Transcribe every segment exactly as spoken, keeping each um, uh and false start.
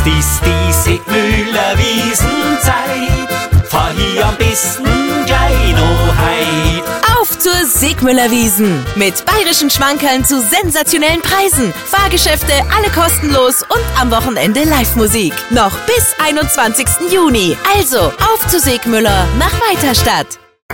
Jetzt ist die Sigmüller Wiesenzeit, fahr hier am besten gleich noch heit. Auf zur Sigmüller Wiesn mit bayerischen Schmankerln zu sensationellen Preisen. Fahrgeschäfte, alle kostenlos und am Wochenende Live-Musik. Noch bis einundzwanzigsten Juni. Also auf zu Sigmüller nach Weiterstadt.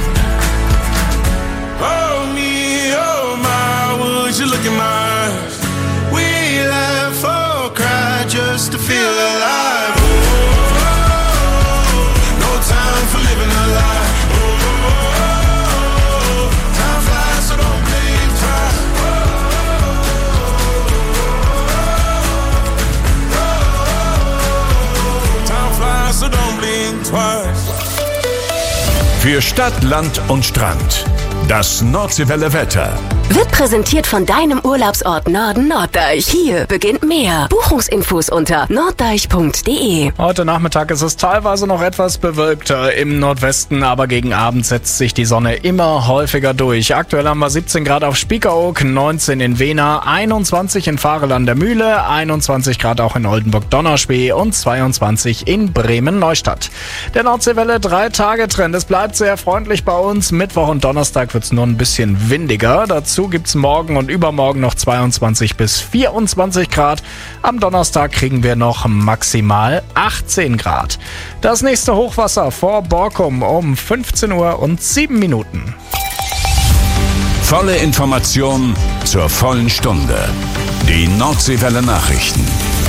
Oh me, oh my, would you look in my eyes? We laugh or cry just to feel alive. Oh, oh, oh, oh. No time for living a lie. So don't blink twice. Für Stadt, Land und Strand. Das Nordseewelle Wetter. Wird präsentiert von deinem Urlaubsort Norden Norddeich. Hier beginnt mehr. Buchungsinfos unter norddeich punkt de. Heute Nachmittag ist es teilweise noch etwas bewölkter im Nordwesten, aber gegen Abend setzt sich die Sonne immer häufiger durch. Aktuell haben wir siebzehn Grad auf Spiekeroog, neunzehn in Wena, einundzwanzig in Varel an der Mühle, einundzwanzig Grad auch in Oldenburg-Donnerspee und zweiundzwanzig in Bremen-Neustadt. Der Nordseewelle drei-Tage-Trend. Es bleibt sehr freundlich bei uns. Mittwoch und Donnerstag wird es nur ein bisschen windiger. Dazu gibt's morgen und übermorgen noch zweiundzwanzig bis vierundzwanzig Grad. Am Donnerstag kriegen wir noch maximal achtzehn Grad. Das nächste Hochwasser vor Borkum um fünfzehn Uhr und sieben Minuten. Volle Information zur vollen Stunde. Die Nordseewelle Nachrichten.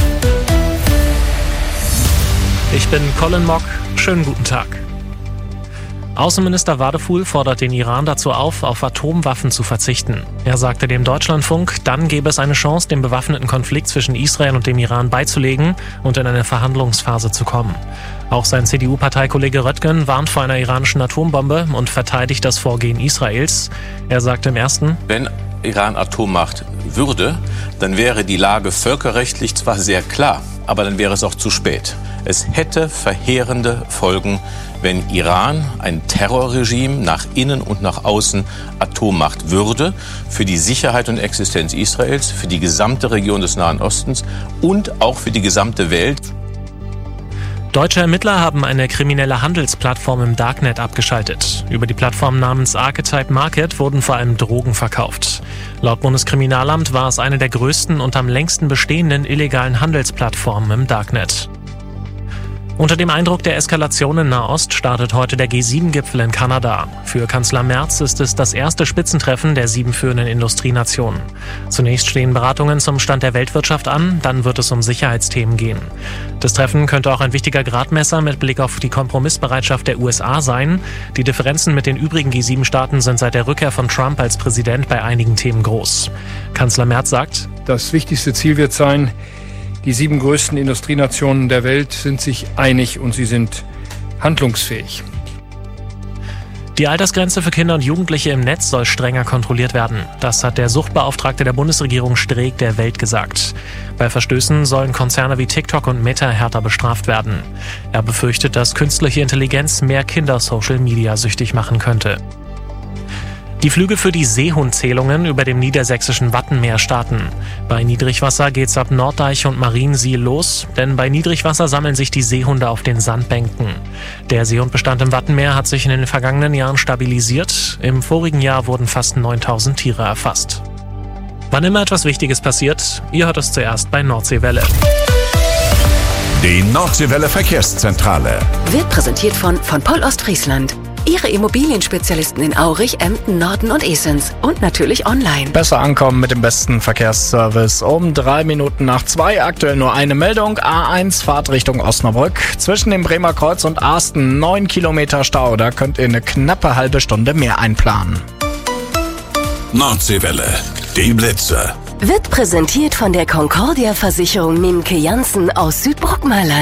Ich bin Colin Mock. Schönen guten Tag. Außenminister Wadefuhl fordert den Iran dazu auf, auf Atomwaffen zu verzichten. Er sagte dem Deutschlandfunk, dann gäbe es eine Chance, den bewaffneten Konflikt zwischen Israel und dem Iran beizulegen und in eine Verhandlungsphase zu kommen. Auch sein C D U-Parteikollege Röttgen warnt vor einer iranischen Atombombe und verteidigt das Vorgehen Israels. Er sagte im ersten: Wenn Iran Atommacht würde, dann wäre die Lage völkerrechtlich zwar sehr klar, aber dann wäre es auch zu spät. Es hätte verheerende Folgen, wenn Iran, ein Terrorregime, nach innen und nach außen Atommacht würde, für die Sicherheit und Existenz Israels, für die gesamte Region des Nahen Ostens und auch für die gesamte Welt. Deutsche Ermittler haben eine kriminelle Handelsplattform im Darknet abgeschaltet. Über die Plattform namens Archetype Market wurden vor allem Drogen verkauft. Laut Bundeskriminalamt war es eine der größten und am längsten bestehenden illegalen Handelsplattformen im Darknet. Unter dem Eindruck der Eskalation in Nahost startet heute der G sieben Gipfel in Kanada. Für Kanzler Merz ist es das erste Spitzentreffen der sieben führenden Industrienationen. Zunächst stehen Beratungen zum Stand der Weltwirtschaft an, dann wird es um Sicherheitsthemen gehen. Das Treffen könnte auch ein wichtiger Gradmesser mit Blick auf die Kompromissbereitschaft der U S A sein. Die Differenzen mit den übrigen G sieben Staaten sind seit der Rückkehr von Trump als Präsident bei einigen Themen groß. Kanzler Merz sagt: Das wichtigste Ziel wird sein, die sieben größten Industrienationen der Welt sind sich einig und sie sind handlungsfähig. Die Altersgrenze für Kinder und Jugendliche im Netz soll strenger kontrolliert werden. Das hat der Suchtbeauftragte der Bundesregierung Streeck der Welt gesagt. Bei Verstößen sollen Konzerne wie TikTok und Meta härter bestraft werden. Er befürchtet, dass künstliche Intelligenz mehr Kinder Social Media süchtig machen könnte. Die Flüge für die Seehundzählungen über dem niedersächsischen Wattenmeer starten. Bei Niedrigwasser geht's ab Norddeich und Mariensiel los, denn bei Niedrigwasser sammeln sich die Seehunde auf den Sandbänken. Der Seehundbestand im Wattenmeer hat sich in den vergangenen Jahren stabilisiert. Im vorigen Jahr wurden fast neuntausend Tiere erfasst. Wann immer etwas Wichtiges passiert, ihr hört es zuerst bei Nordseewelle. Die Nordseewelle Verkehrszentrale Wird präsentiert von von Poll Ostfriesland. Ihre Immobilienspezialisten in Aurich, Emden, Norden und Esens. Und natürlich online. Besser ankommen mit dem besten Verkehrsservice. Um drei Minuten nach zwei, aktuell nur eine Meldung. A eins, Fahrt Richtung Osnabrück. Zwischen dem Bremer Kreuz und Arsten neun Kilometer Stau. Da könnt ihr eine knappe halbe Stunde mehr einplanen. Nordseewelle, die Blitze. Wird präsentiert von der Concordia-Versicherung Mimke Janssen aus Südbrockmaland.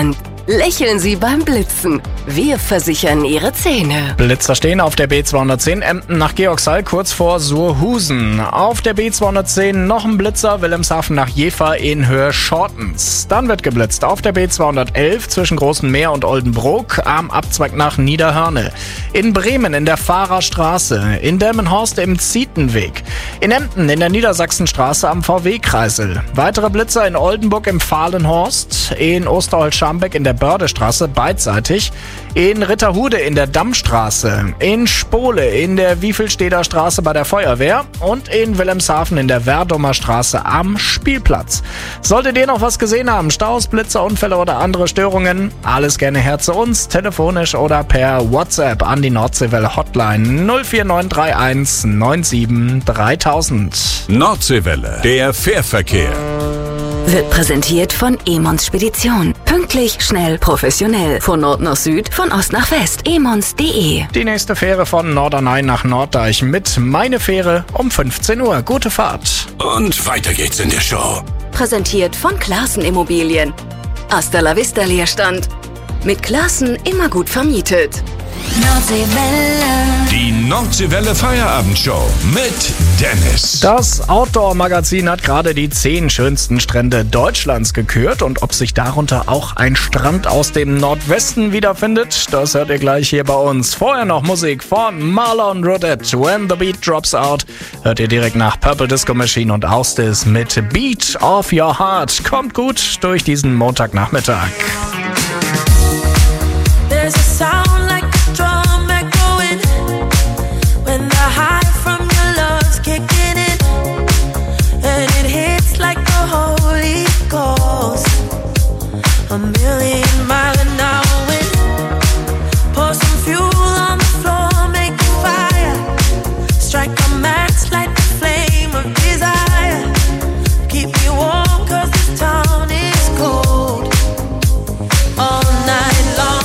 Lächeln Sie beim Blitzen. Wir versichern Ihre Zähne. Blitzer stehen auf der B zweihundertzehn Emden nach Georgshall kurz vor Surhusen. Auf der B zweihundertzehn noch ein Blitzer Wilhelmshaven nach Jever in Höhe Shortens. Dann wird geblitzt auf der B zweihundertelf zwischen Großen Meer und Oldenbrook am Abzweig nach Niederhörne. In Bremen in der Fahrerstraße. In Delmenhorst im Zietenweg. In Emden in der Niedersachsenstraße am V W-Kreisel. Weitere Blitzer in Oldenburg im Fahlenhorst. In Osterholz-Scharmbeck in der Bördestraße beidseitig. In Ritterhude in der Dammstraße, in Spole in der Wiefelsteder Straße bei der Feuerwehr und in Wilhelmshaven in der Werdomer Straße am Spielplatz. Solltet ihr noch was gesehen haben, Staus, Blitzer, Unfälle oder andere Störungen, alles gerne her zu uns, telefonisch oder per WhatsApp an die Nordseewelle Hotline null vier neun drei eins neun sieben dreitausend. Nordseewelle, der Fährverkehr. Wird präsentiert von Emons Spedition. Pünktlich, schnell, professionell. Von Nord nach Süd, von Ost nach West. emons punkt de. Die nächste Fähre von Norderney nach Norddeich mit Meine Fähre um fünfzehn Uhr. Gute Fahrt. Und weiter geht's in der Show. Präsentiert von Classen Immobilien. Hasta la Vista Leerstand. Mit Classen immer gut vermietet. Nordseewelle. Die Nordseewelle Feierabendshow mit Dennis. Das Outdoor-Magazin hat gerade die zehn schönsten Strände Deutschlands gekürt und ob sich darunter auch ein Strand aus dem Nordwesten wiederfindet, das hört ihr gleich hier bei uns. Vorher noch Musik von Marlon Rodette, When the Beat Drops Out, hört ihr direkt nach Purple Disco Machine und Austis mit Beat of Your Heart. Kommt gut durch diesen Montagnachmittag. There's a sound like a drum echoing when the high from your love's kicking in, and it hits like the Holy Ghost. A million mile an hour wind. Pour some fuel on the floor, make a fire. Strike a match, light the flame of desire. Keep me warm 'cause this town is cold. All night long.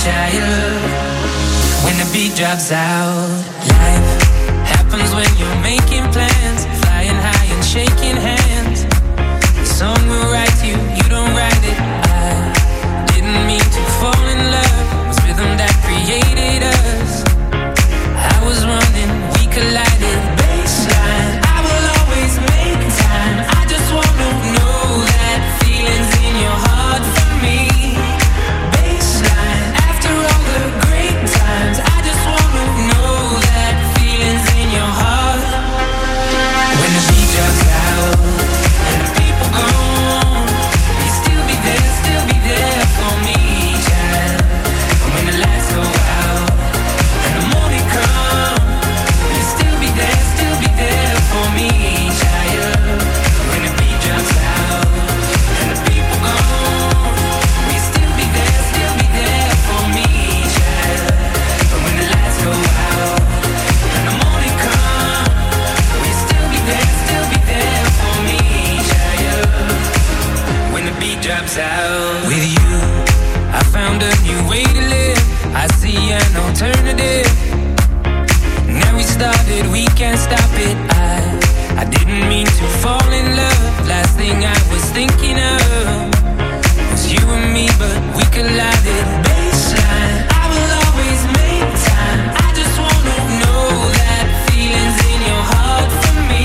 child. When the beat drops out, life happens when you're making plans, flying high and shaking hands. The song will write you, you don't write it. I didn't mean to fall in love. It was rhythm that created us. I was running, we collided. Baseline, I will always make time. I just wanna know that feeling's in your heart for me. Baseline, after all the great times, I just wanna know that feeling's in your heart. When the beat drops out and the people gone, you still be there, still be there for me, child. And when the lights go out and the morning comes, you still be there, still be there for me, child. When the beat drops out and the people gone, you still be there, still be there for me, child. But when the lights go out and the morning comes, you still be there, still be there for me, child. When the beat drops out, with you, I found a new way to live. I see an alternative. Now we started, we can't stop it. I, I didn't mean to fall in love. Last thing I was thinking of was you and me, but we collided. Baseline, I will always make time. I just wanna know that feeling's in your heart for me.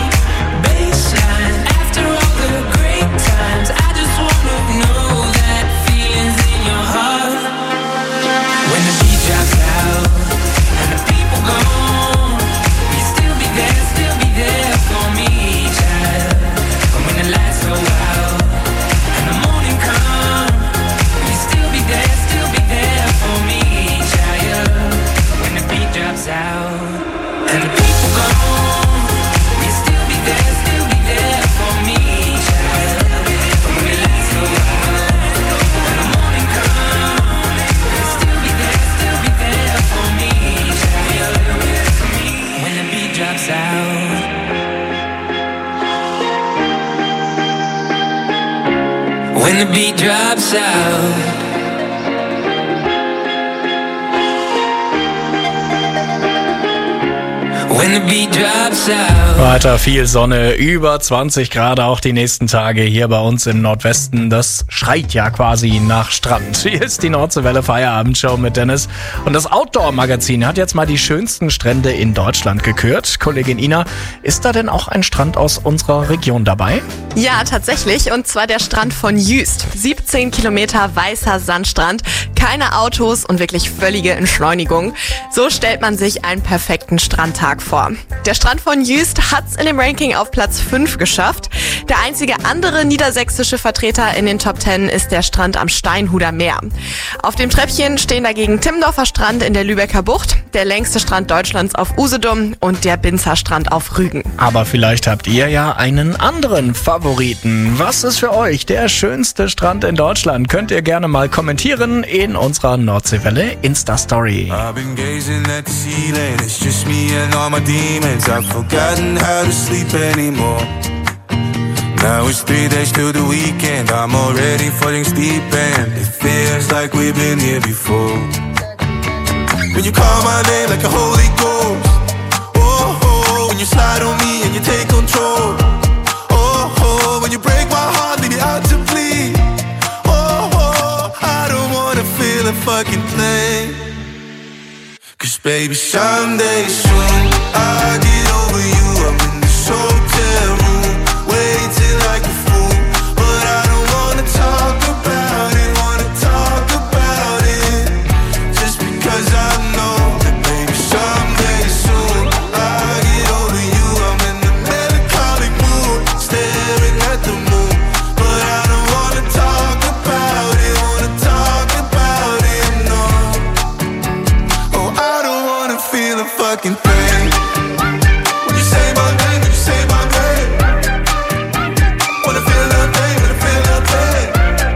Baseline, after all the great times, I just wanna know that feeling's in your heart. When the beat drops out and the people gone, you still be there, still be there for me, child. But when the lights go out and the morning comes, you still be there, still be there for me, child. When the beat drops out and the people gone, you still be there, still be there for me, child. But when the lights go out and the morning comes, you still be there, still be there for me, child. When the beat drops out. When the beat drops out. When the beat drops out. Weiter viel Sonne, über zwanzig Grad auch die nächsten Tage hier bei uns im Nordwesten. Das schreit ja quasi nach Strand. Hier ist die Nordseewelle Feierabendshow mit Dennis. Und das Outdoor-Magazin hat jetzt mal die schönsten Strände in Deutschland gekürt. Kollegin Ina, ist da denn auch ein Strand aus unserer Region dabei? Ja, tatsächlich. Und zwar der Strand von Jüst. siebzehn Kilometer weißer Sandstrand, keine Autos und wirklich völlige Entschleunigung. So stellt man sich einen perfekten Strandtag vor. Der Strand von Jüst hat's in dem Ranking auf Platz fünf geschafft. Der einzige andere niedersächsische Vertreter in den Top zehn ist der Strand am Steinhuder Meer. Auf dem Treppchen stehen dagegen Timmendorfer Strand in der Lübecker Bucht, der längste Strand Deutschlands auf Usedom und der Binzer Strand auf Rügen. Aber vielleicht habt ihr ja einen anderen Favoriten. Was ist für euch der schönste Strand in Deutschland? Könnt ihr gerne mal kommentieren in unserer Nordseewelle Insta-Story. I've been gazing at the ceiling, it's just me and all my demons. I've forgotten how to sleep anymore. Now it's three days till the weekend, I'm already falling deep and it feels like we've been here before. When you call my name like a holy ghost, oh, oh, when you slide on me and you take control, oh, oh, when you break my heart, leave it out to bleed, oh, oh, I don't wanna feel a fucking thing. Cause baby, someday soon I'll get over you. I'm in this hotel room, waiting like a fool, but I don't wanna talk about it, wanna talk about it, just because I know that baby, someday soon I'll get over you. I'm in the melancholic mood, staring at the moon, but I don't wanna talk about it, wanna talk about it, no. Oh, I don't wanna feel a fucking thing. When you say my name, when you say my name, wanna feel nothing, wanna feel nothing.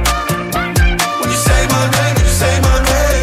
When you say my name, when you say my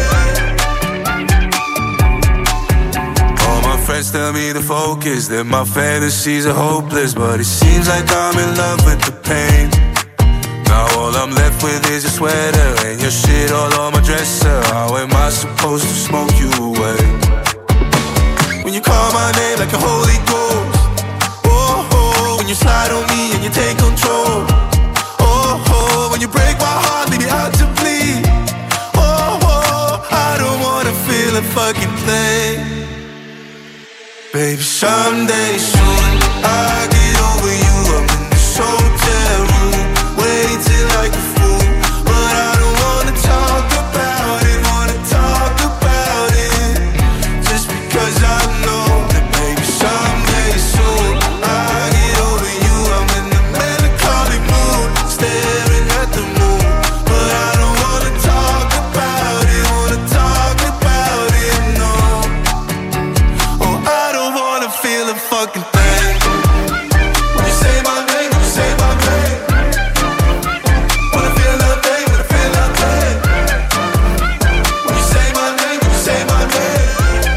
name. All my friends tell me to focus, that my fantasies are hopeless, but it seems like I'm in love with the pain. Now all I'm left with is a sweater and your shit all on my dresser. How am I supposed to smoke you away? When you call my name like a holy ghost. Oh, oh, when you slide on me and you take control. Oh, oh, when you break my heart, leave me out to bleed. Oh, oh, I don't wanna feel a fucking thing. Baby, someday soon I get over you. I'm in this hotel room, waiting like a fool, but I don't wanna talk about it, wanna talk about it, just because I know that maybe someday soon I get over you. I'm in the melancholy mood, staring at the moon, but I don't wanna talk about it, wanna talk about it, no. Oh, I don't wanna feel a fucking thing. When you say my name, when you say my name, wanna feel nothing, wanna feel nothing. When you say my name, when you say my name.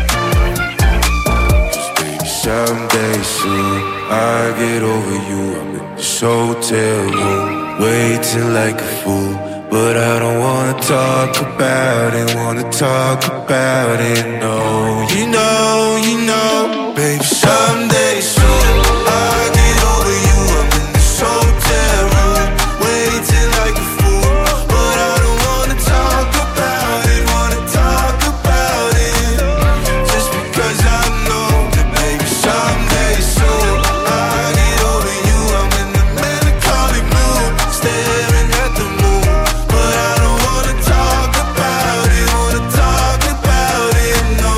Just baby, someday soon I get over you. I'm in this hotel room, waiting like a fool, but I don't wanna talk about it, wanna talk about it, no. You know, you know, baby, someday soon I get over you. I'm in this hotel room, waiting like a fool, but I don't wanna talk about it, wanna talk about it, just because I know that maybe someday soon I get over you. I'm in the melancholy mood, staring at the moon, but I don't wanna talk about it, wanna talk about it, no.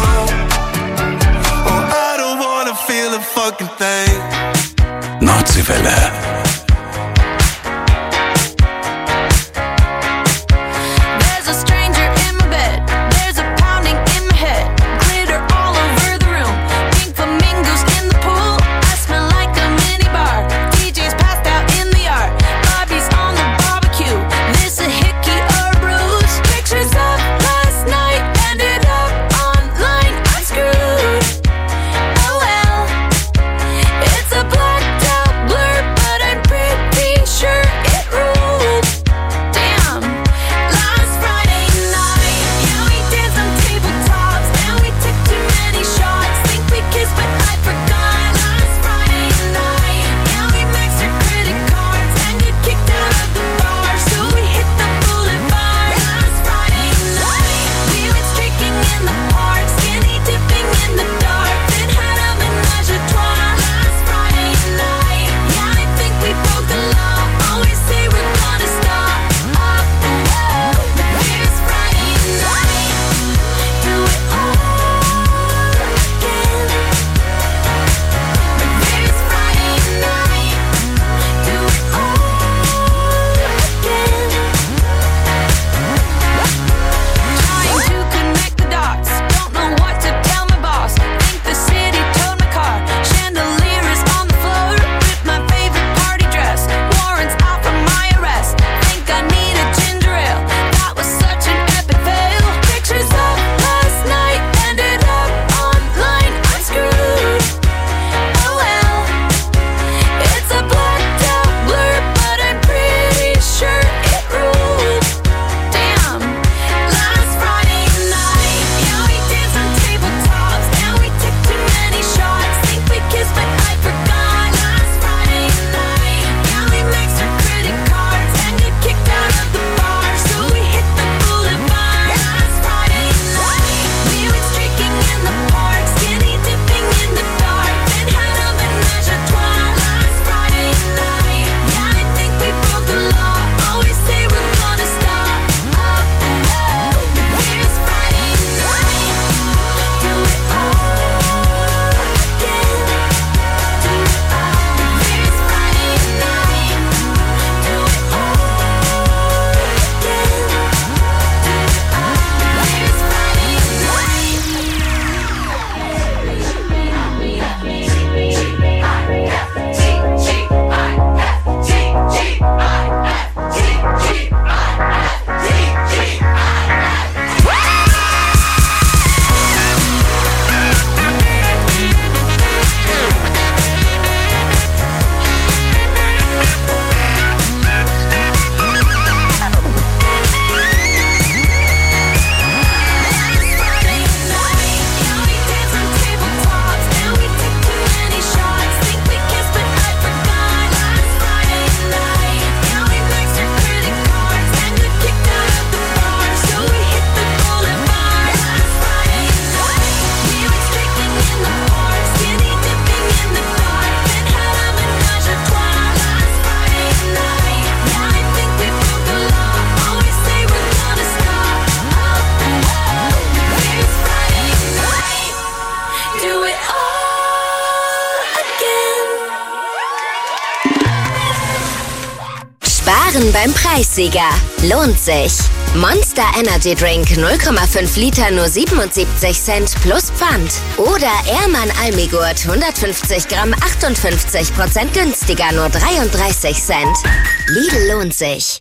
Sparen beim Preissieger. Lohnt sich. Monster Energy Drink null Komma fünf Liter nur siebenundsiebzig Cent plus Pfand. Oder Ehrmann Almigurt hundertfünfzig Gramm achtundfünfzig Prozent günstiger nur dreiunddreißig Cent. Lidl lohnt sich.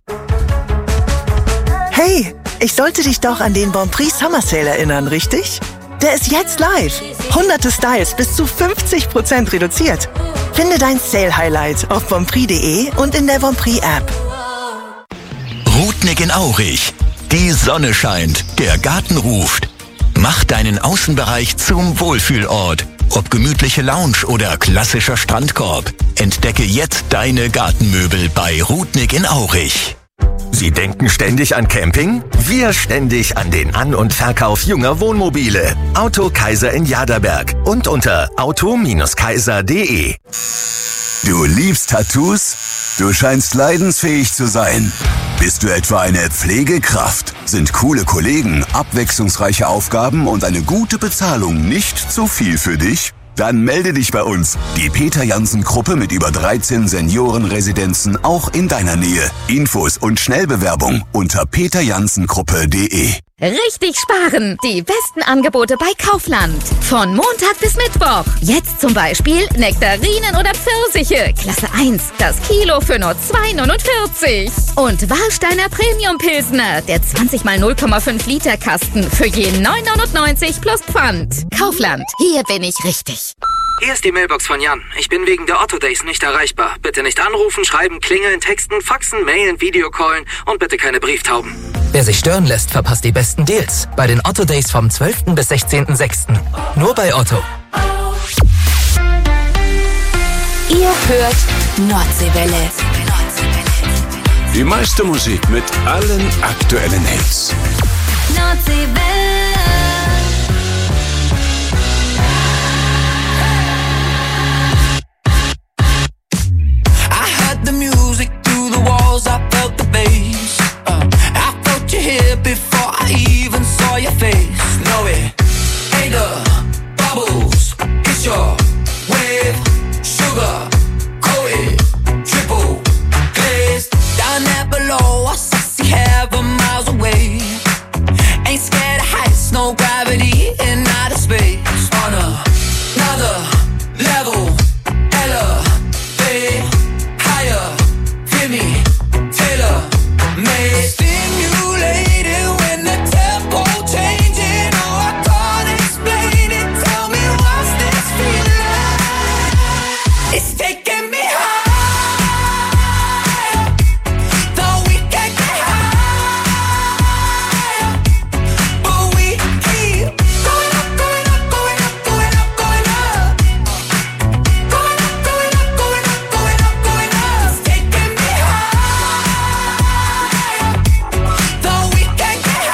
Hey, ich sollte dich doch an den Bonprix Summer Sale erinnern, richtig? Der ist jetzt live. Hunderte Styles bis zu fünfzig Prozent reduziert. Finde dein Sale-Highlight auf bonprix punkt de und in der Bonprix-App. Rudnick in Aurich. Die Sonne scheint, der Garten ruft. Mach deinen Außenbereich zum Wohlfühlort. Ob gemütliche Lounge oder klassischer Strandkorb. Entdecke jetzt deine Gartenmöbel bei Rudnick in Aurich. Sie denken ständig an Camping? Wir ständig an den An- und Verkauf junger Wohnmobile. Auto Kaiser in Jaderberg und unter auto Kaiser punkt de. Du liebst Tattoos? Du scheinst leidensfähig zu sein. Bist du etwa eine Pflegekraft? Sind coole Kollegen, abwechslungsreiche Aufgaben und eine gute Bezahlung nicht zu viel für dich? Dann melde dich bei uns. Die Peter-Janssen-Gruppe mit über dreizehn Seniorenresidenzen auch in deiner Nähe. Infos und Schnellbewerbung unter peter janssen gruppe punkt de. Richtig sparen! Die besten Angebote bei Kaufland. Von Montag bis Mittwoch. Jetzt zum Beispiel Nektarinen oder Pfirsiche. Klasse eins. Das Kilo für nur zwei neunundvierzig. Und Warsteiner Premium Pilsner. Der zwanzig mal null Komma fünf Liter Kasten. Für je neun neunundneunzig plus Pfand. Kaufland. Hier bin ich richtig. Hier ist die Mailbox von Jan. Ich bin wegen der Otto Days nicht erreichbar. Bitte nicht anrufen, schreiben, klingeln, texten, faxen, mailen, Videocallen und bitte keine Brieftauben. Wer sich stören lässt, verpasst die besten Deals. Bei den Otto Days vom zwölften bis sechzehnten sechsten Nur bei Otto. Ihr hört Nordseewelle. Die meiste Musik mit allen aktuellen Hits. Nordseewelle. The music through the walls, I felt the bass. uh, I felt you here before I even saw your face. No, it ain't the bubbles, it's your wave. Sugar, coated, triple glazed. Down there below, I see heaven miles away. Ain't scared of heights, no gravity in outer space. On a, another level, elevate. Hear me, tailor made. Stimulated when the tempo changing. Oh, I can't explain it. Tell me what's this feeling? It's taking me high. Though we can't get high, but we keep going up, going up, going up, going up, going up. Going up, going up, going up, going up, going up. It's taking me though we can't get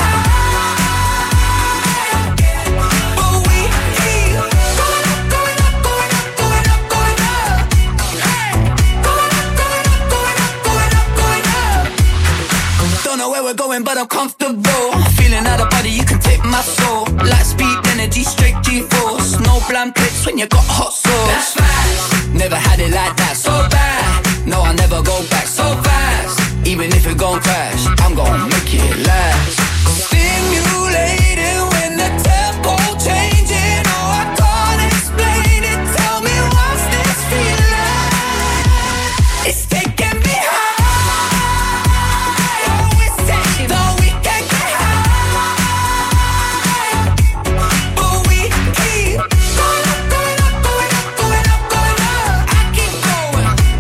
high, but we keep going up, going up, going up, going up, going up. Hey, going up, going up, going up, going up, going up. Don't know where we're going, but I'm comfortable. Feeling out of body, you can take my soul. Light speed, energy, straight G-force. No bland clips when you got hot sauce. That's fast. Never had it like that, so bad. No, I'll never go back so fast. Even if it gon' crash, I'm gon' make it last. Stimulated when the tempo changing. Oh, I can't explain it. Tell me what's this feeling? It's taking me high. Oh, it's taking me though we can't get high, but we keep going up, going up, going up, going up, going up. I keep going.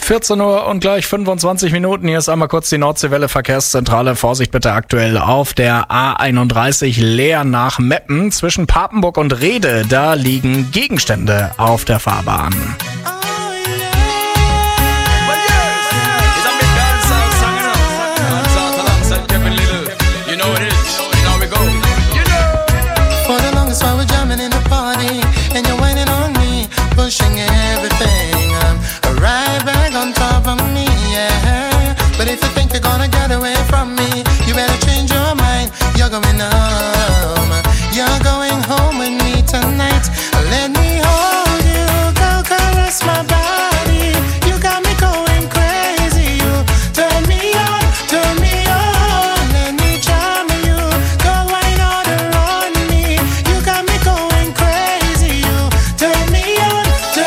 vierzehn Uhr und gleich fünfundzwanzig Minuten. Hier ist einmal kurz die Nordseewelle Verkehrszentrale. Vorsicht bitte aktuell auf der A einunddreißig Leer nach Meppen. Zwischen Papenburg und Rede, da liegen Gegenstände auf der Fahrbahn. Pushing everything, um, right back on top of me, yeah. But if you think you're gonna get away from me, you better change your mind. You're going home, you're going home with me tonight. Let me hold you, go caress my body. You got me going crazy. You turn me on, turn me on. Let me charm you, go wine all around me. You got me going crazy. You turn me on.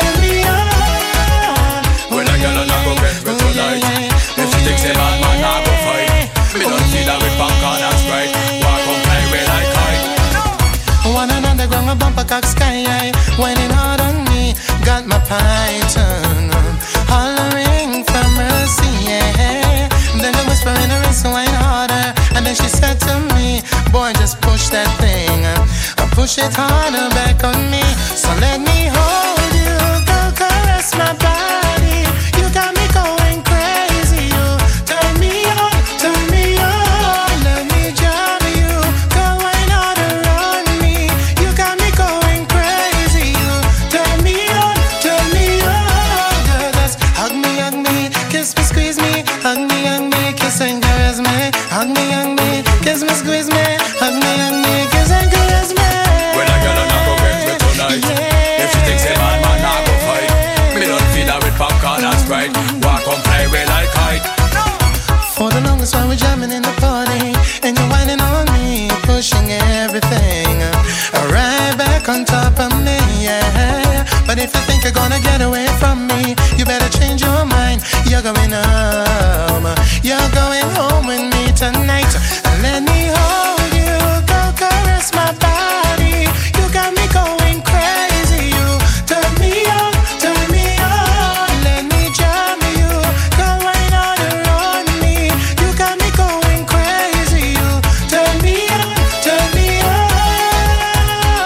Bumper cock sky high, whining hard on me, got my python hollering for mercy, yeah. Then I whisper in her ear, so whine harder, and then she said to me, boy, just push that thing, uh, push it harder back on me. So let me hold you, go caress my body. You got me going crazy. You turn me on, turn me on. Let me jam you, go whine hard around me. You got me going crazy. You turn me on, turn me on. Girl, just hug me, hug me, kiss me, squeeze me, hug me, hug me, kiss and caress me, hug me, hug me, kiss me, squeeze me, hug me, hug me, kiss and caress me. When I get on, I go get me tonight. If she thinks a man, man, I go fight. Me don't feed her with popcorn and Sprite. Walk on, play with like kite. For the longest while we're jamming in the party, and you're whining on me, pushing everything right back on top of me, yeah. But if you think you're gonna get away from me, you better change your mind. You're going home, you're going home with me tonight. Let me hold you, go caress my body. You got me going crazy. You turn me on, turn me on. Let me jam you, go right on around me. You got me going crazy. You turn me on, turn me on.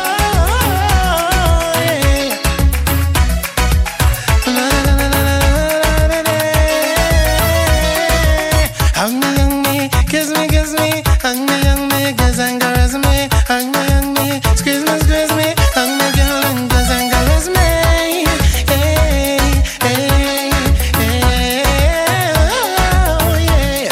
Yeah. La, la, la, la, la, la, la, la. Hug me, hug me, kiss me, kiss me, hug me, hug me, kiss and caress me, hug me, hug me, squeeze me, squeeze me, hug me, girl, and kiss and caress me. Hey, hey, hey, oh, yeah.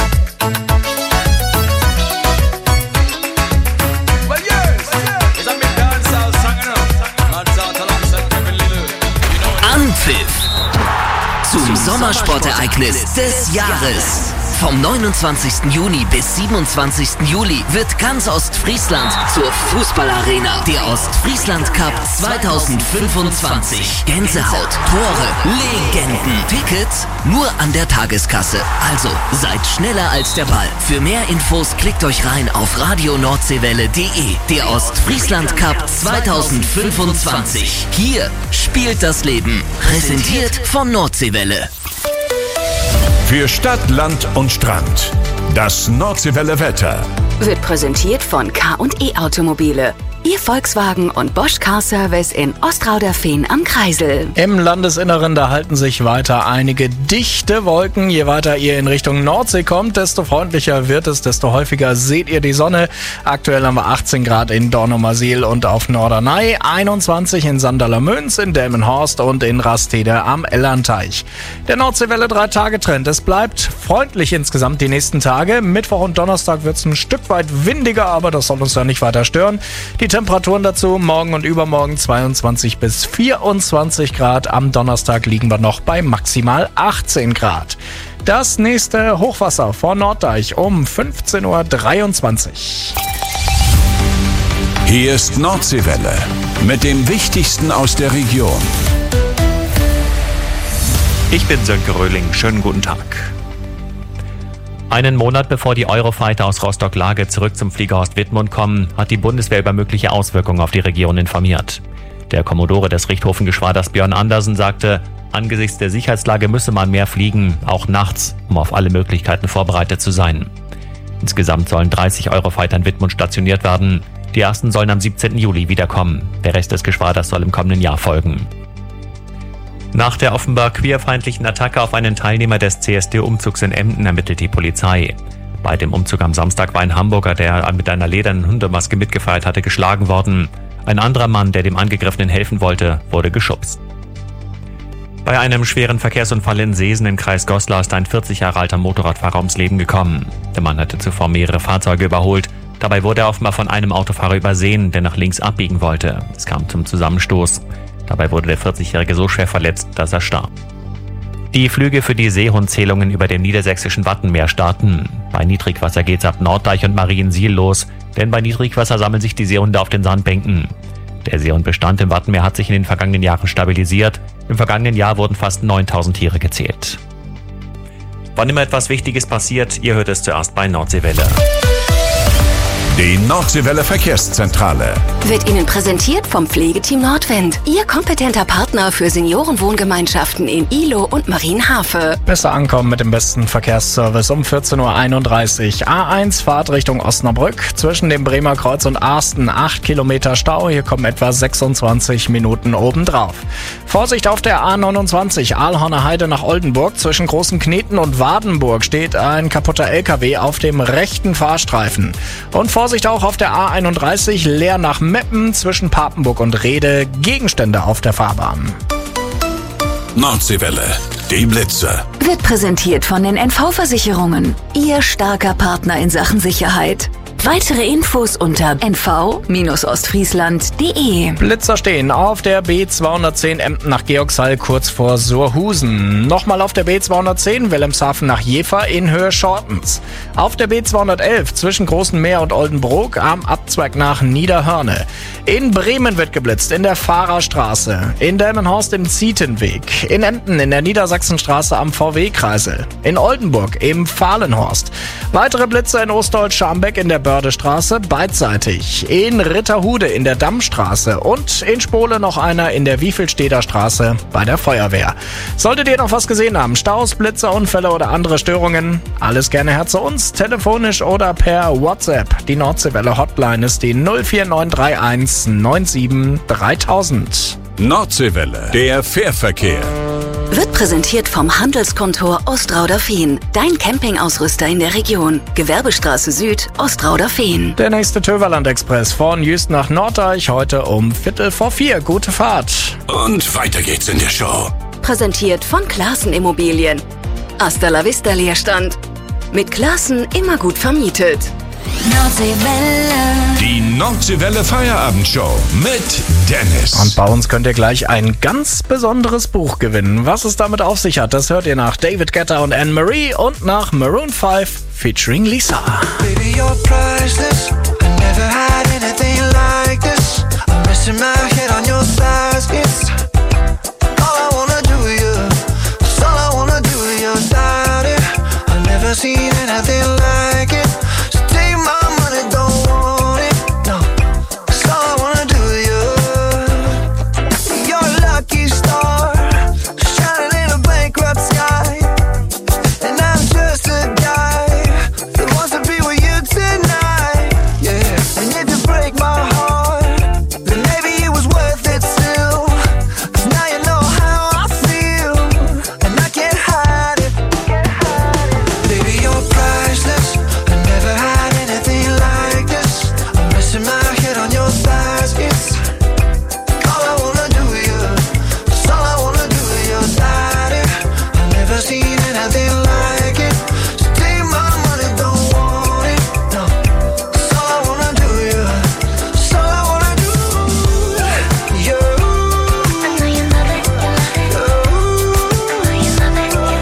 Well, yes, it's a big dancehall song, you know. Mats out alongside Kevin Little. You know Anpfiff zum Sommersportereignis des Jahres. Vom neunundzwanzigsten Juni bis siebenundzwanzigsten Juli wird ganz Ostfriesland zur Fußballarena. Der Ostfriesland Cup zweitausendfünfundzwanzig. Gänsehaut, Tore, Legenden. Tickets nur an der Tageskasse. Also seid schneller als der Ball. Für mehr Infos klickt euch rein auf radio nordseewelle punkt de. Der Ostfriesland Cup zweitausendfünfundzwanzig. Hier spielt das Leben. Präsentiert von Nordseewelle. Für Stadt, Land und Strand. Das Nordseewelle Wetter. Wird präsentiert von K und E Automobile. Ihr Volkswagen und Bosch Car Service in Ostrauderfehn am Kreisel. Im Landesinneren, da halten sich weiter einige dichte Wolken. Je weiter ihr in Richtung Nordsee kommt, desto freundlicher wird es, desto häufiger seht ihr die Sonne. Aktuell haben wir achtzehn Grad in Dornumersiel und auf Norderney, einundzwanzig in Sandaler-Münz, in Delmenhorst und in Rastede am Ellernteich. Der Nordseewelle drei Tage Trend. Es bleibt freundlich insgesamt die nächsten Tage. Mittwoch und Donnerstag wird es ein Stück weit windiger, aber das soll uns ja nicht weiter stören. Die Temperaturen dazu morgen und übermorgen zweiundzwanzig bis vierundzwanzig Grad. Am Donnerstag liegen wir noch bei maximal achtzehn Grad. Das nächste Hochwasser vor Norddeich um fünfzehn Uhr dreiundzwanzig. Hier ist Nordseewelle mit dem Wichtigsten aus der Region. Ich bin Sönke Röhling. Schönen guten Tag. Einen Monat bevor die Eurofighter aus Rostock-Lage zurück zum Fliegerhorst Wittmund kommen, hat die Bundeswehr über mögliche Auswirkungen auf die Region informiert. Der Kommodore des Richthofengeschwaders Björn Andersen sagte, angesichts der Sicherheitslage müsse man mehr fliegen, auch nachts, um auf alle Möglichkeiten vorbereitet zu sein. Insgesamt sollen dreißig Eurofighter in Wittmund stationiert werden. Die ersten sollen am siebzehnten Juli wiederkommen. Der Rest des Geschwaders soll im kommenden Jahr folgen. Nach der offenbar queerfeindlichen Attacke auf einen Teilnehmer des C S D-Umzugs in Emden ermittelt die Polizei. Bei dem Umzug am Samstag war ein Hamburger, der mit einer ledernen Hundemaske mitgefeiert hatte, geschlagen worden. Ein anderer Mann, der dem Angegriffenen helfen wollte, wurde geschubst. Bei einem schweren Verkehrsunfall in Seesen im Kreis Goslar ist ein vierzig Jahre alter Motorradfahrer ums Leben gekommen. Der Mann hatte zuvor mehrere Fahrzeuge überholt. Dabei wurde er offenbar von einem Autofahrer übersehen, der nach links abbiegen wollte. Es kam zum Zusammenstoß. Dabei wurde der vierzigjährige so schwer verletzt, dass er starb. Die Flüge für die Seehundzählungen über dem niedersächsischen Wattenmeer starten. Bei Niedrigwasser geht's ab Norddeich und Mariensiel los, denn bei Niedrigwasser sammeln sich die Seehunde auf den Sandbänken. Der Seehundbestand im Wattenmeer hat sich in den vergangenen Jahren stabilisiert. Im vergangenen Jahr wurden fast neuntausend Tiere gezählt. Wann immer etwas Wichtiges passiert, ihr hört es zuerst bei Nordseewelle. Die Nordseewelle Verkehrszentrale Wird Ihnen präsentiert vom Pflegeteam Nordwind. Ihr kompetenter Partner für Seniorenwohngemeinschaften in Ihlow und Marienhafe. Besser ankommen mit dem besten Verkehrsservice um vierzehn Uhr einunddreißig. A eins Fahrt Richtung Osnabrück. Zwischen dem Bremer Kreuz und Arsten acht Kilometer Stau. Hier kommen etwa sechsundzwanzig Minuten obendrauf. Vorsicht auf der A neunundzwanzig Aalhorner Heide nach Oldenburg. Zwischen Großen Kneten und Wadenburg steht ein kaputter L K W auf dem rechten Fahrstreifen. Und Vorsicht auch auf der A einunddreißig Leer nach Meppen zwischen Papenburg und Rede. Gegenstände auf der Fahrbahn. Nordseewelle, die Blitze. Wird präsentiert von den N V-Versicherungen. Ihr starker Partner in Sachen Sicherheit. Weitere Infos unter n v Bindestrich ostfriesland punkt de. Blitzer stehen auf der B zweihundertzehn Emden nach Georgshall kurz vor Surhusen. Nochmal auf der B zweihundertzehn Wilhelmshaven nach Jever in Höhe Schortens. Auf der B zweihundertelf zwischen Großen Meer und Oldenburg am Abzweig nach Niederhörne. In Bremen wird geblitzt in der Fahrerstraße. In Delmenhorst im Zietenweg. In Emden in der Niedersachsenstraße am V W-Kreisel. In Oldenburg im Fahlenhorst. Weitere Blitzer in Ostdeutsch-Scharmbeck in der Bördestraße beidseitig. In Ritterhude in der Dammstraße und in Spole noch einer in der Wiefelsteder Straße bei der Feuerwehr. Solltet ihr noch was gesehen haben, Staus, Blitzer, Unfälle oder andere Störungen, alles gerne her zu uns, telefonisch oder per WhatsApp. Die Nordseewelle Hotline ist die null vier neun drei eins neun sieben dreitausend. Nordseewelle, der Fährverkehr. Wird präsentiert vom Handelskontor Ostrauder-Fehn. Dein Campingausrüster in der Region. Gewerbestraße Süd, Ostrauder-Fehn. Der nächste Töverland-Express von Jüst nach Norddeich heute um Viertel vor vier. Gute Fahrt. Und weiter geht's in der Show. Präsentiert von Klaassen Immobilien. Hasta la vista Leerstand. Mit Klaassen immer gut vermietet. Nordseewelle. Die Nordseewelle Feierabendshow mit Dennis. Und bei uns könnt ihr gleich ein ganz besonderes Buch gewinnen. Was es damit auf sich hat, das hört ihr nach David Guetta und Anne-Marie und nach Maroon five featuring Lisa. Baby, you're priceless. I never had anything like this. I'm resting my head on your thighs. It's all I wanna do, yeah. It's all I wanna do, yeah. Daddy, I've never seen anything like it. So take my money, don't want it. No, it's all I wanna do, yeah. You're a lucky star, shining in a bankrupt sky. And I'm just a guy that wants to be with you tonight, yeah. And if you break my heart, then maybe it was worth it still. 'Cause now you know how I feel, and I can't hide it. Baby, you're priceless. I never had anything like this. I'm resting my head on your thighs. It's all I wanna do, yeah. It's all I wanna do, yeah. Daddy, I've never seen anything like it. So take my money, don't want it. No, it's all I wanna do, yeah. It's all I wanna do, yeah. I know you love it, you love it. I know you love it, you love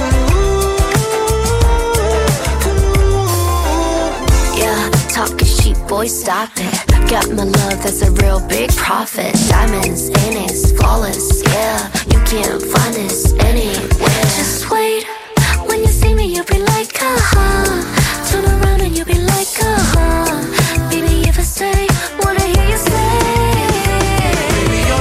it. Yeah, talk is cheap, boy, stop it. Got my love, that's a real big profit. Diamonds in it, flawless, yeah. You can't find this anywhere. Just wait, when you see me, you'll be like, uh-huh. Turn around and you'll be like, uh-huh. Baby, if I say, wanna hear you say. Baby, you're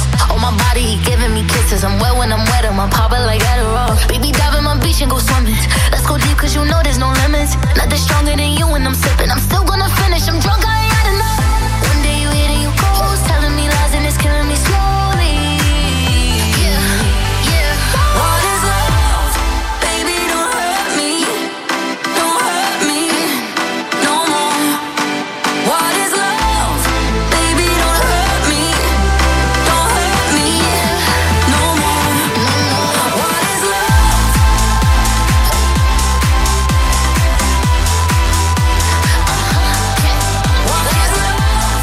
Oh, my body giving me kisses. I'm wet when I'm wet, I'm pop it like Adderall. Baby, dive in my beach and go swimming. Let's go deep, cause you know there's no limits. Nothing stronger than you when I'm sipping. I'm still gonna finish, I'm drunk, I ain't had enough. One day you hit and you ghost, telling me lies and it's killing me slowly. Yeah, yeah. What is love? Baby, don't hurt me. Don't hurt me no more. What is love? Baby, don't hurt me. Don't hurt me no more. What is love? What is love?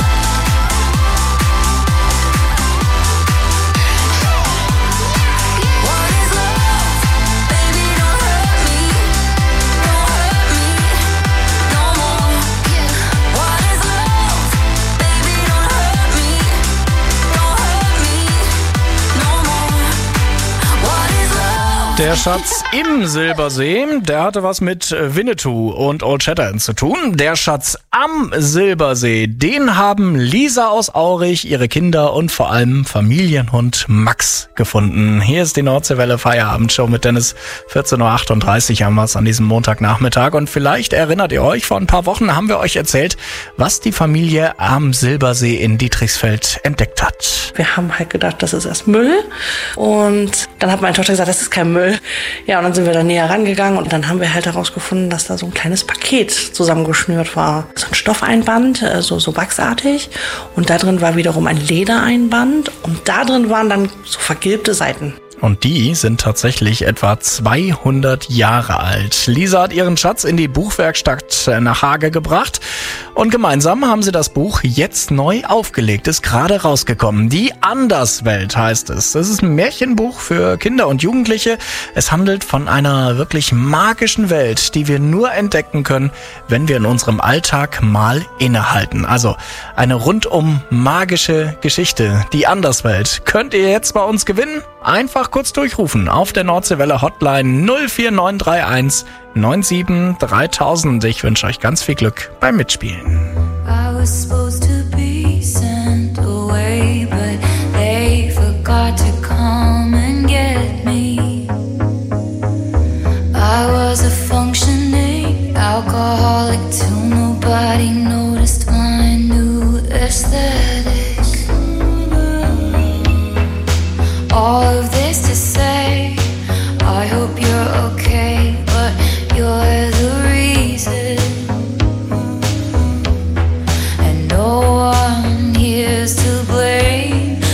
What is love? Baby, don't hurt me. Don't hurt me no more. What is love? Baby, don't hurt me. Don't hurt me no more. What is love? Der Schatz im Silbersee, der hatte was mit Winnetou und Old Shatterhand zu tun. Der Schatz am Silbersee, den haben Lisa aus Aurich, ihre Kinder und vor allem Familienhund Max gefunden. Hier ist die Nordseewelle Feierabendshow mit Dennis. vierzehn Uhr achtunddreißig haben wir es an diesem Montagnachmittag. Und vielleicht erinnert ihr euch, vor ein paar Wochen haben wir euch erzählt, was die Familie am Silbersee in Dietrichsfeld entdeckt hat. Wir haben halt gedacht, das ist erst Müll. Und dann hat meine Tochter gesagt, das ist kein Müll. Ja, und dann sind wir da näher rangegangen und dann haben wir halt herausgefunden, dass da so ein kleines Paket zusammengeschnürt war. So ein Stoffeinband, so, so wachsartig. Und da drin war wiederum ein Ledereinband. Und da drin waren dann so vergilbte Seiten. Und die sind tatsächlich etwa zweihundert Jahre alt. Lisa hat ihren Schatz in die Buchwerkstatt nach Hage gebracht und gemeinsam haben sie das Buch jetzt neu aufgelegt. Ist gerade rausgekommen. Die Anderswelt heißt es. Das ist ein Märchenbuch für Kinder und Jugendliche. Es handelt von einer wirklich magischen Welt, die wir nur entdecken können, wenn wir in unserem Alltag mal innehalten. Also eine rundum magische Geschichte. Die Anderswelt könnt ihr jetzt bei uns gewinnen. Einfach kurz durchrufen auf der Nordseewelle Hotline null vier neun drei eins neun sieben dreitausend. Ich wünsche euch ganz viel Glück beim Mitspielen. I was supposed to be sent away, but they forgot to come and get me. I was a functioning alcoholic till nobody noticed my new aesthetic. All of this to say, I hope you're okay, but you're the reason. And no one here's to blame.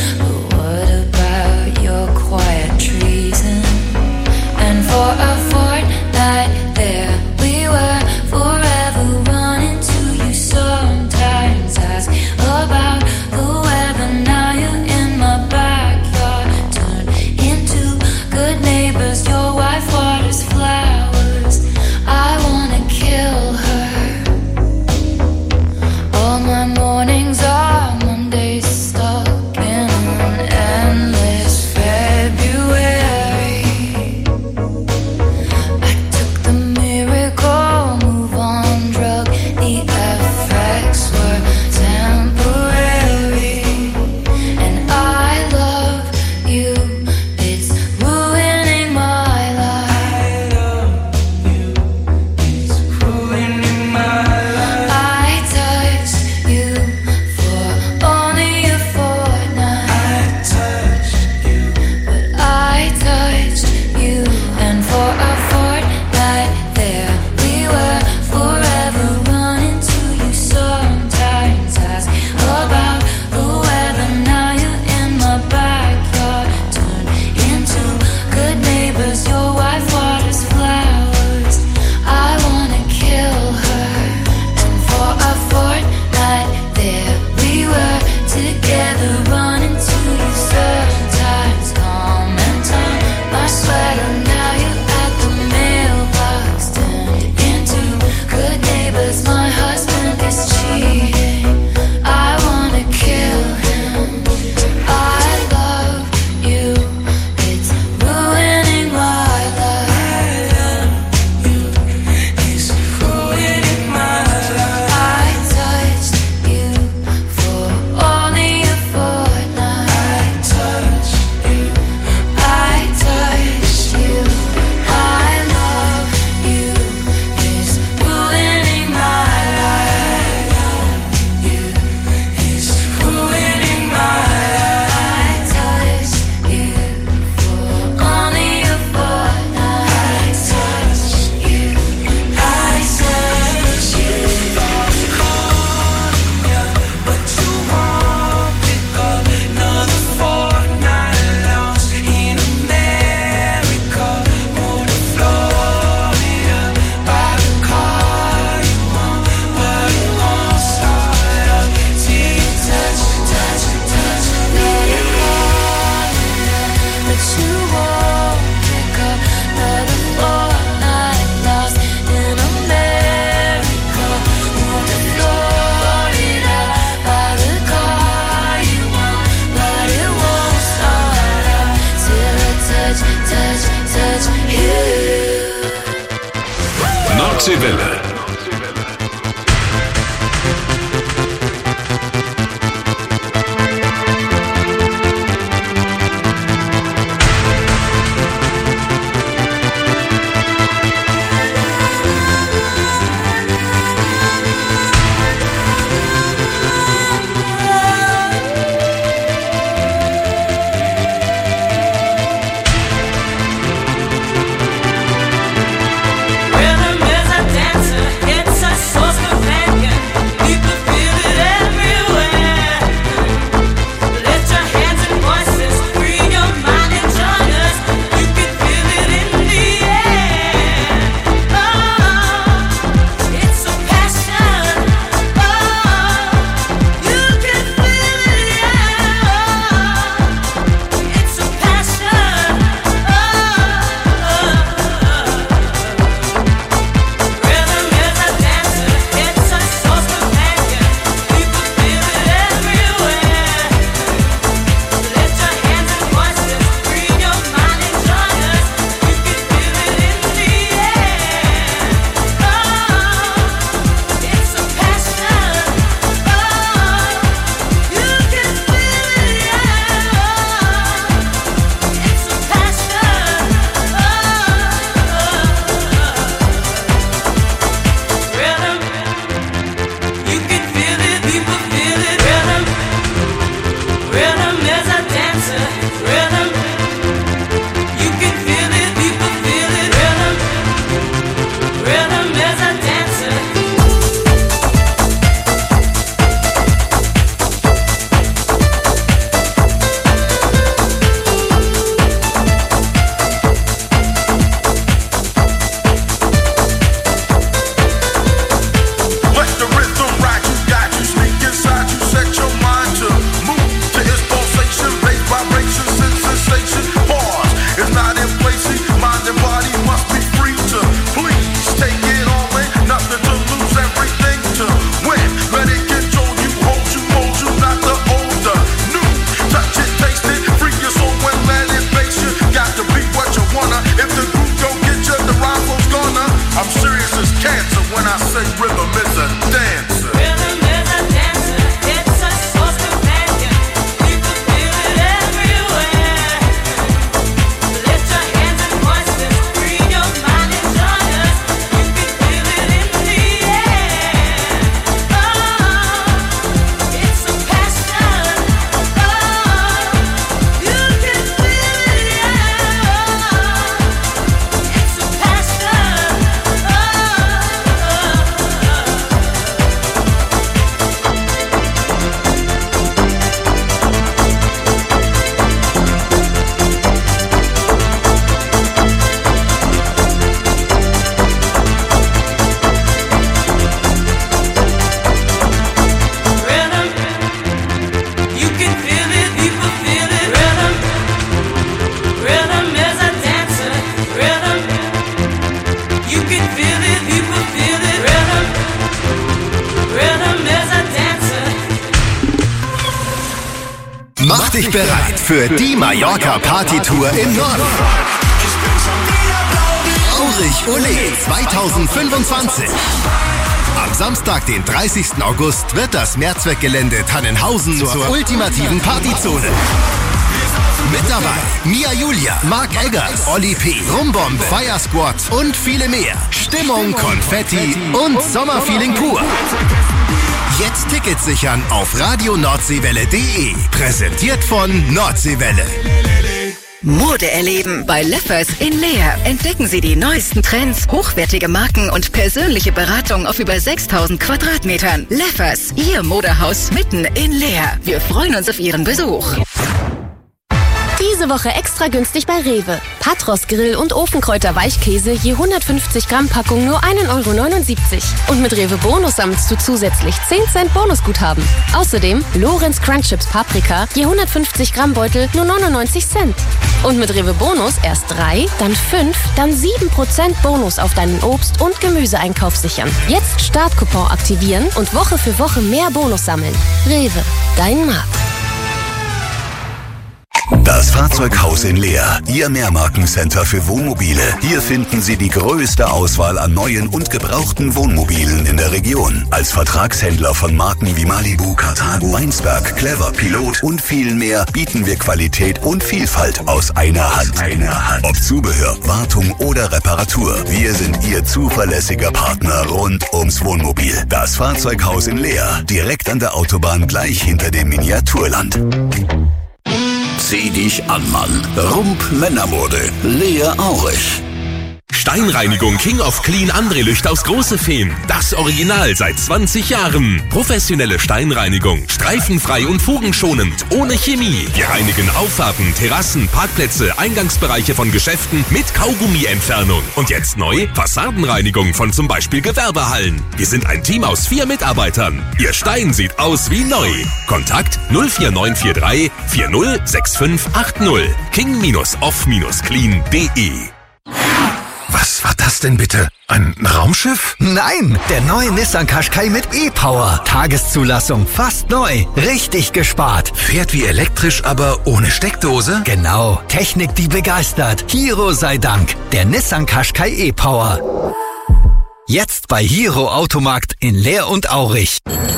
Nordseewelle. Mach dich bereit für die Mallorca-Party-Tour im Norden. Aurich Ole zweitausendfünfundzwanzig. Am Samstag, den dreißigsten August, wird das Mehrzweckgelände Tannenhausen zur ultimativen Partyzone. Mit dabei Mia Julia, Mark Eggers, Olli P., Rumbombe, Fire Squad und viele mehr. Stimmung, Konfetti und Sommerfeeling pur. Jetzt Tickets sichern auf radio nordseewelle punkt de. Präsentiert von Nordseewelle. Mode erleben bei Leffers in Leer. Entdecken Sie die neuesten Trends, hochwertige Marken und persönliche Beratung auf über sechstausend Quadratmetern. Leffers, Ihr Modehaus mitten in Leer. Wir freuen uns auf Ihren Besuch. Diese Woche extra günstig bei Rewe. Patros Grill- und Ofenkräuter Weichkäse je hundertfünfzig Gramm Packung nur ein Euro neunundsiebzig. Und mit Rewe Bonus sammelst du zusätzlich zehn Cent Bonusguthaben. Außerdem Lorenz Crunch Chips Paprika je hundertfünfzig Gramm Beutel nur neunundneunzig Cent. Und mit Rewe Bonus erst drei, dann fünf, dann sieben Prozent Bonus auf deinen Obst- und Gemüseeinkauf sichern. Jetzt Startcoupon aktivieren und Woche für Woche mehr Bonus sammeln. Rewe, dein Markt. Das Fahrzeughaus in Leer, Ihr Mehrmarkencenter für Wohnmobile. Hier finden Sie die größte Auswahl an neuen und gebrauchten Wohnmobilen in der Region. Als Vertragshändler von Marken wie Malibu, Carthago, Weinsberg, Clever, Pilot und vielen mehr bieten wir Qualität und Vielfalt aus einer Hand. Einer Hand. Ob Zubehör, Wartung oder Reparatur. Wir sind Ihr zuverlässiger Partner rund ums Wohnmobil. Das Fahrzeughaus in Leer, direkt an der Autobahn gleich hinter dem Miniaturland. Zieh dich an, Mann. Rump Männermode. Lea Aurich. Steinreinigung King of Clean André Lücht aus Großefehn. Das Original seit zwanzig Jahren. Professionelle Steinreinigung. Streifenfrei und fugenschonend. Ohne Chemie. Wir reinigen Auffahrten, Terrassen, Parkplätze, Eingangsbereiche von Geschäften mit Kaugummientfernung. Und jetzt neu Fassadenreinigung von zum Beispiel Gewerbehallen. Wir sind ein Team aus vier Mitarbeitern. Ihr Stein sieht aus wie neu. Kontakt null vier neun vier drei vier null sechs fünf acht null. king off clean punkt de. Was war das denn bitte? Ein Raumschiff? Nein, der neue Nissan Qashqai mit E-Power. Tageszulassung, fast neu. Richtig gespart. Fährt wie elektrisch, aber ohne Steckdose? Genau. Technik, die begeistert. Hero sei Dank. Der Nissan Qashqai E-Power. Jetzt bei Hero Automarkt in Leer und Aurich.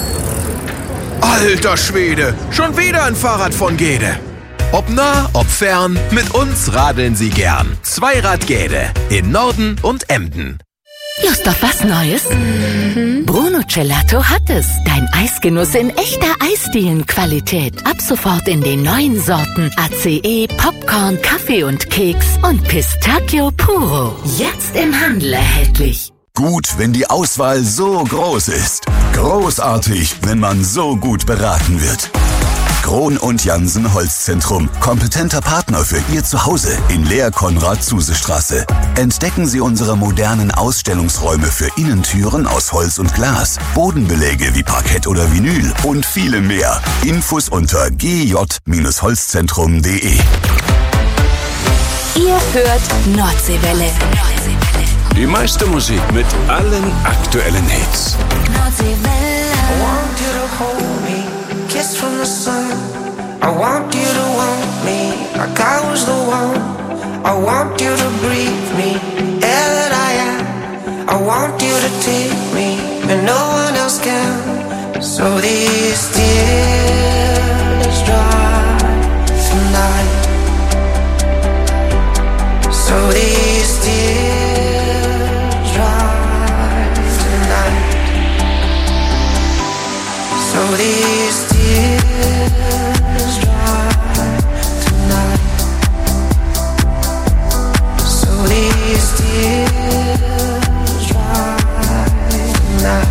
Alter Schwede, schon wieder ein Fahrrad von Gede. Ob nah, ob fern, mit uns radeln Sie gern. Zweirad Gede in Norden und Emden. Lust auf was Neues? Mhm. Bruno Gelato hat es. Dein Eisgenuss in echter Eisdielenqualität. Ab sofort in den neuen Sorten A C E, Popcorn, Kaffee und Keks und Pistachio Puro. Jetzt im Handel erhältlich. Gut, wenn die Auswahl so groß ist. Großartig, wenn man so gut beraten wird. Krohn und Jansen Holzzentrum. Kompetenter Partner für Ihr Zuhause in Leer-Konrad-Zuse-Straße. Entdecken Sie unsere modernen Ausstellungsräume für Innentüren aus Holz und Glas, Bodenbeläge wie Parkett oder Vinyl und viele mehr. Infos unter g j holzzentrum punkt de. Ihr hört Nordseewelle. Die meiste Musik mit allen aktuellen Hits. Kiss from the sun. I want you to want me like I was the one. I want you to breathe me, air that I am. I want you to take me when no one else can. So these tears dry tonight. So these tears dry tonight. So these tears dry tonight. So these tears dry tonight.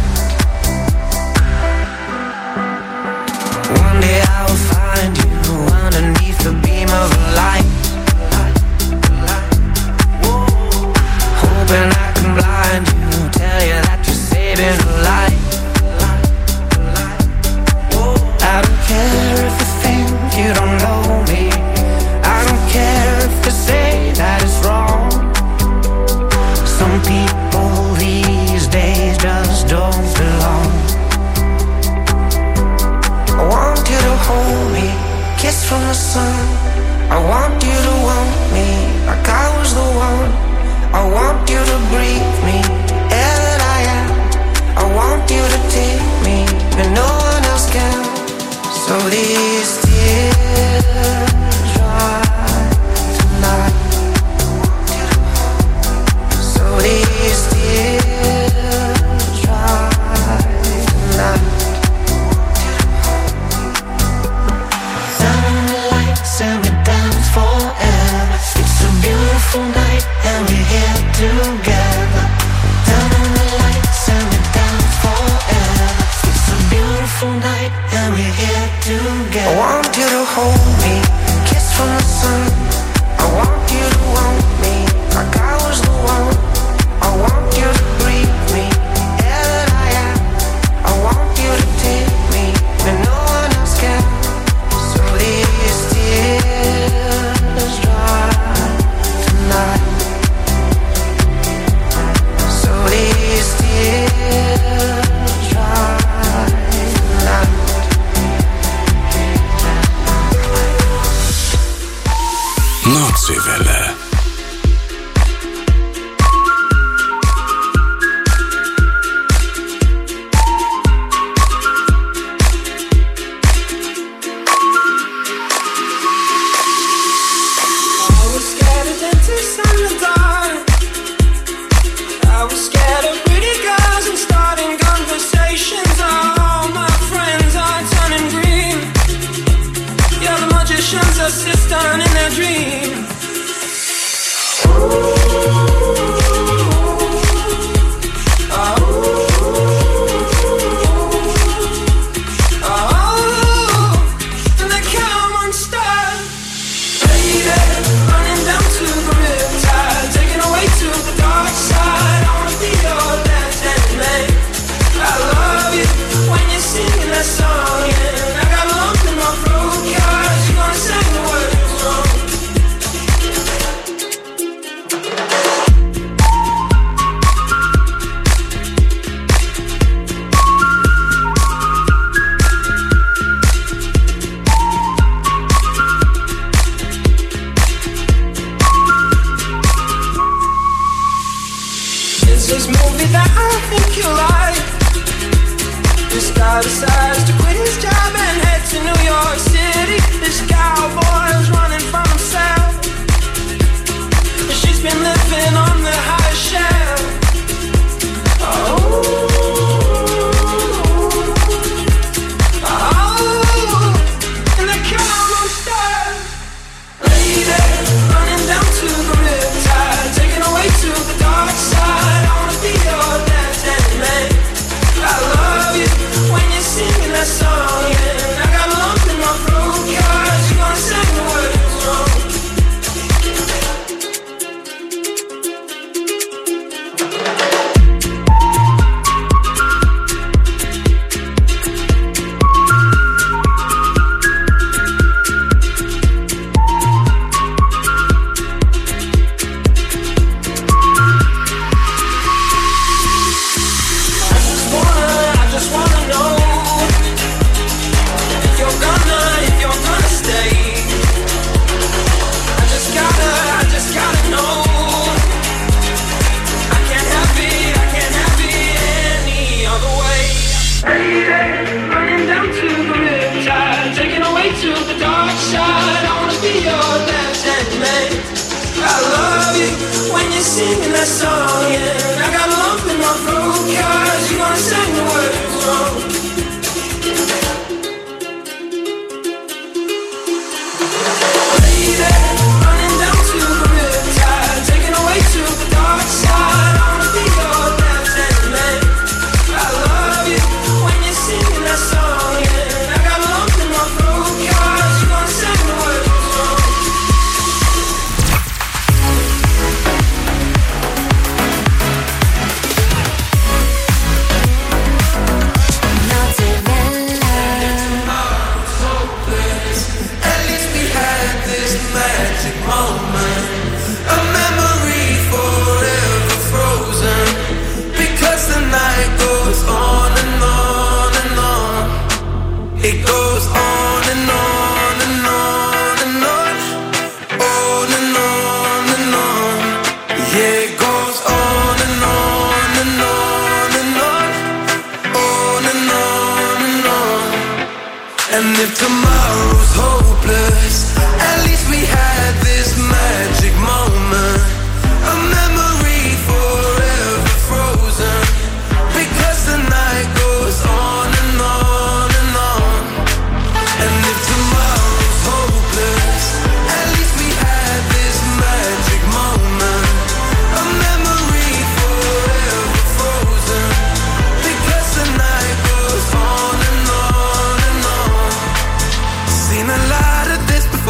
One day I will find you underneath the beam of a light, hoping I can blind you, tell you that you're saving a life. I don't care if you think you don't know me. I don't care if you say that it's wrong. Some people these days just don't belong. I want you to hold me, kiss from the sun. I want you to want me like I was the one. I want you to breathe me, air that I am. I want you to take me when no one else can. So these tears dry tonight. So these tears dry tonight. Turn on the lights and we dance forever. It's a beautiful night and we're here together. Turn on the lights and we dance forever. It's a beautiful night and we're here together. I want you to hold me, kiss from the sun. I want you to want me like I was the one. I want you to breathe me, air that I am. I want you to take me when no one else can. So these tears dry tonight. So these tears dry tonight. Nordsee-Welle. Assistant in their dream. This movie that I think you like. This guy decides to quit his job and head to New York City. This cowboy's running from himself. She's been living on the high shelf. Oh. Singing that song, yeah. I got a lump in my throat, cause you're gonna sing the words wrong. Lady, running down to the riptide, taking away to the dark side. I wanna be your left-hand man. I love you when you're singing that song, yeah. I got a lump in my throat, cause you're gonna sing the words wrong. It goes on and on and on and on, on and on and on. Yeah, it goes on and on and on and on, on and on and on. And if tomorrow's hopeless, at least we had this magic moment, a memory forever frozen, because the night goes on and on and on. And if tomorrow's hopeless, at least we had this magic moment, a memory forever frozen, because the night goes on and on and on. Seen a lot of this before.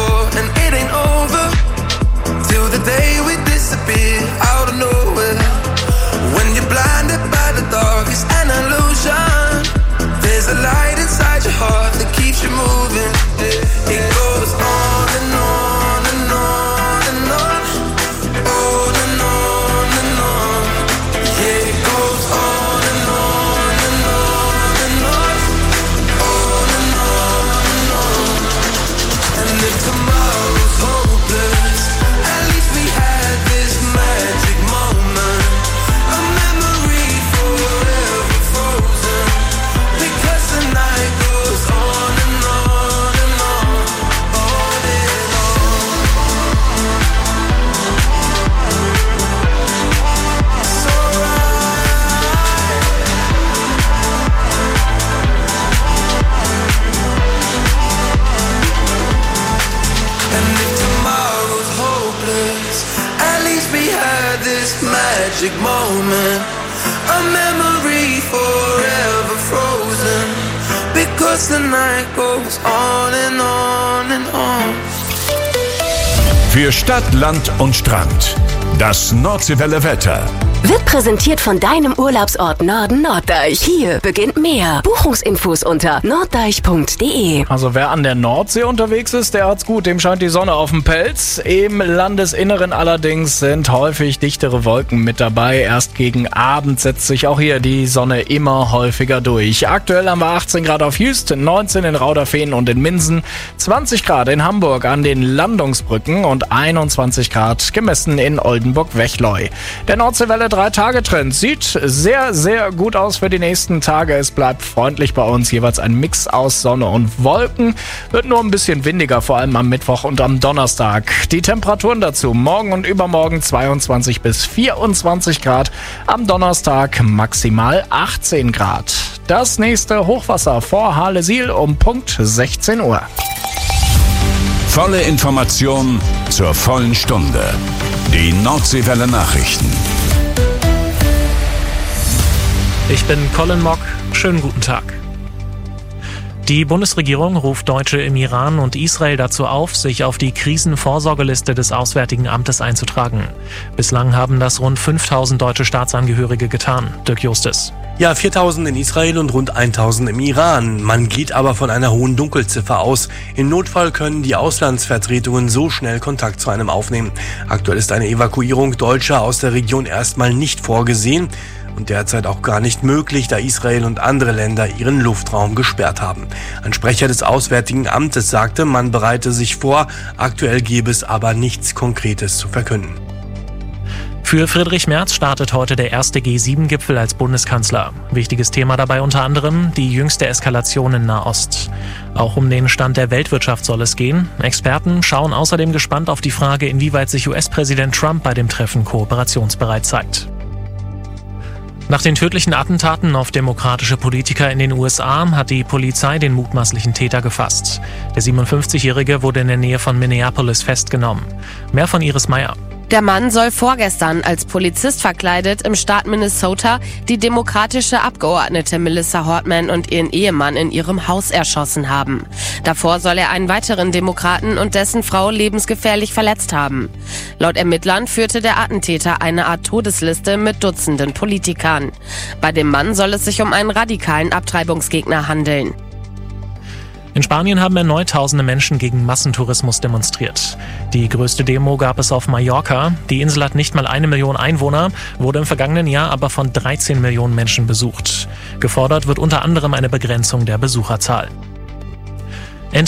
And if tomorrow's hopeless, at least we had this magic moment, a memory forever frozen, because the night goes on and on and on. Für Stadt, Land und Strand. Das Nordseewelle Wetter. Wird präsentiert von deinem Urlaubsort Norden Norddeich. Hier beginnt mehr. Buchungsinfos unter norddeich punkt de. Also wer an der Nordsee unterwegs ist, der hat's gut. Dem scheint die Sonne auf dem Pelz. Im Landesinneren allerdings sind häufig dichtere Wolken mit dabei. Erst gegen Abend setzt sich auch hier die Sonne immer häufiger durch. Aktuell haben wir achtzehn Grad auf Jüst, neunzehn in Rauderfehn und in Minsen, zwanzig Grad in Hamburg an den Landungsbrücken und einundzwanzig Grad gemessen in Oldenburg-Wechleu. Der Nordseewelle drei-Tage-Trend sieht sehr, sehr gut aus für die nächsten Tage. Es bleibt freundlich bei uns, jeweils ein Mix aus Sonne und Wolken. Wird nur ein bisschen windiger, vor allem am Mittwoch und am Donnerstag. Die Temperaturen dazu morgen und übermorgen zweiundzwanzig bis vierundzwanzig Grad. Am Donnerstag maximal achtzehn Grad. Das nächste Hochwasser vor Harlesiel um Punkt sechzehn Uhr. Volle Information zur vollen Stunde. Die Nordseewelle Nachrichten. Ich bin Colin Mock. Schönen guten Tag. Die Bundesregierung ruft Deutsche im Iran und Israel dazu auf, sich auf die Krisenvorsorgeliste des Auswärtigen Amtes einzutragen. Bislang haben das rund fünftausend deutsche Staatsangehörige getan. Dirk Justus. Ja, viertausend in Israel und rund eintausend im Iran. Man geht aber von einer hohen Dunkelziffer aus. Im Notfall können die Auslandsvertretungen so schnell Kontakt zu einem aufnehmen. Aktuell ist eine Evakuierung Deutscher aus der Region erstmal nicht vorgesehen und derzeit auch gar nicht möglich, da Israel und andere Länder ihren Luftraum gesperrt haben. Ein Sprecher des Auswärtigen Amtes sagte, man bereite sich vor, aktuell gebe es aber nichts Konkretes zu verkünden. Für Friedrich Merz startet heute der erste G sieben Gipfel als Bundeskanzler. Wichtiges Thema dabei unter anderem die jüngste Eskalation in Nahost. Auch um den Stand der Weltwirtschaft soll es gehen. Experten schauen außerdem gespannt auf die Frage, inwieweit sich U S-Präsident Trump bei dem Treffen kooperationsbereit zeigt. Nach den tödlichen Attentaten auf demokratische Politiker in den U S A hat die Polizei den mutmaßlichen Täter gefasst. Der siebenundfünfzigjährige wurde in der Nähe von Minneapolis festgenommen. Mehr von Iris Meyer. Der Mann soll vorgestern als Polizist verkleidet im Staat Minnesota die demokratische Abgeordnete Melissa Hortman und ihren Ehemann in ihrem Haus erschossen haben. Davor soll er einen weiteren Demokraten und dessen Frau lebensgefährlich verletzt haben. Laut Ermittlern führte der Attentäter eine Art Todesliste mit Dutzenden Politikern. Bei dem Mann soll es sich um einen radikalen Abtreibungsgegner handeln. In Spanien haben erneut tausende Menschen gegen Massentourismus demonstriert. Die größte Demo gab es auf Mallorca. Die Insel hat nicht mal eine Million Einwohner, wurde im vergangenen Jahr aber von dreizehn Millionen Menschen besucht. Gefordert wird unter anderem eine Begrenzung der Besucherzahl.